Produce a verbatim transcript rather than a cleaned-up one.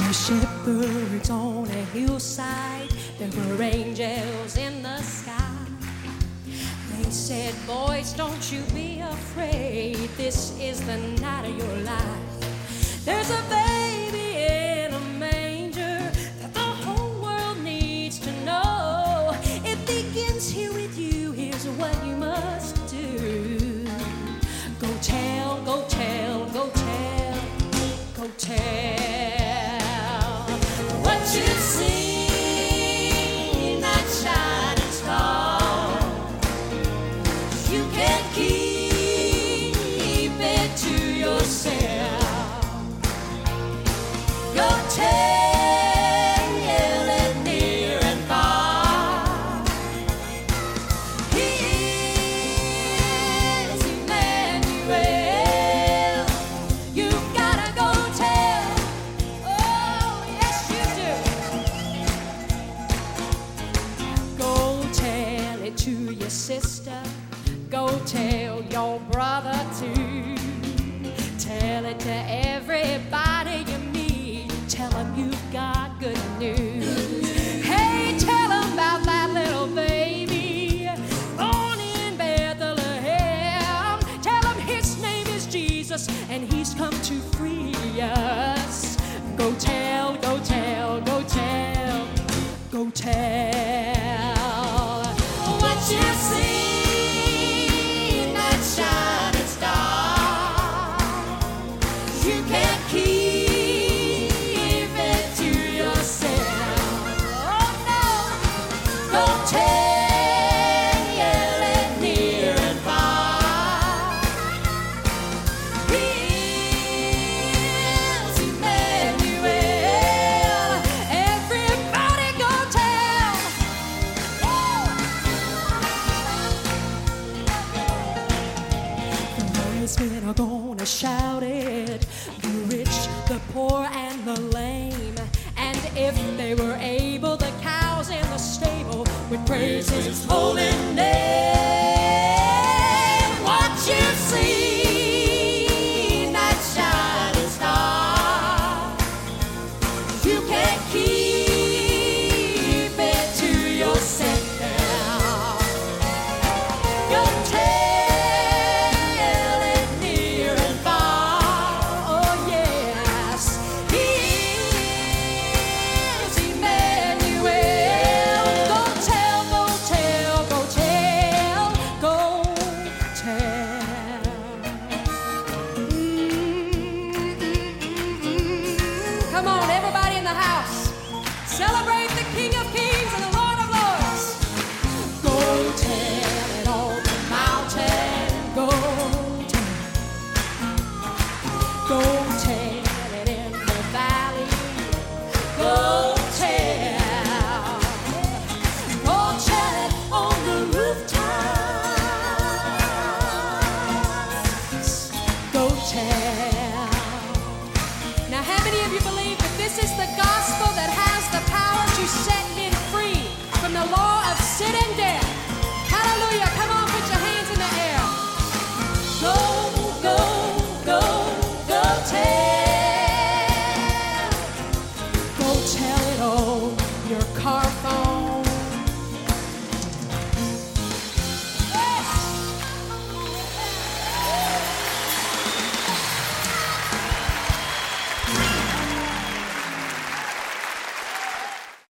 Shepherds on a hillside, there were angels in the sky. They said, boys, don't you be afraid, this is the night of your life. There's a baby in a manger that the whole world needs to know. It begins here with you, here's what you must do. Go tell, go tell, go tell, go tell. You see that shining star, you can't keep it to yourself. Go tell it near and far. He is Emmanuel. You've gotta go tell. Oh, yes, you do. To your sister, go tell your brother too. Tell it to everybody you meet. Tell them you've got good news. Hey, tell them about that little baby born in Bethlehem. Tell them his name is Jesus and he's come to free us. Go tell, go tell, go tell, go tell. You see that shining star, you can't keep it to yourself. Oh no, go tell it near and far. He is Emmanuel. Everybody go tell. Men are gonna shout it, the rich, the poor, and the lame. And if they were able, the cows in the stable would praise his holy name. What you see, that shining star, you can't keep it to yourself. Go tell. Come on, everybody in the house, celebrate the King of Kings and the Lord of Lords. Go tell it on the mountain, go tell, go tell it in the valley, go tell, go tell it on the rooftops, go tell. Now, how many of you believe that this is the God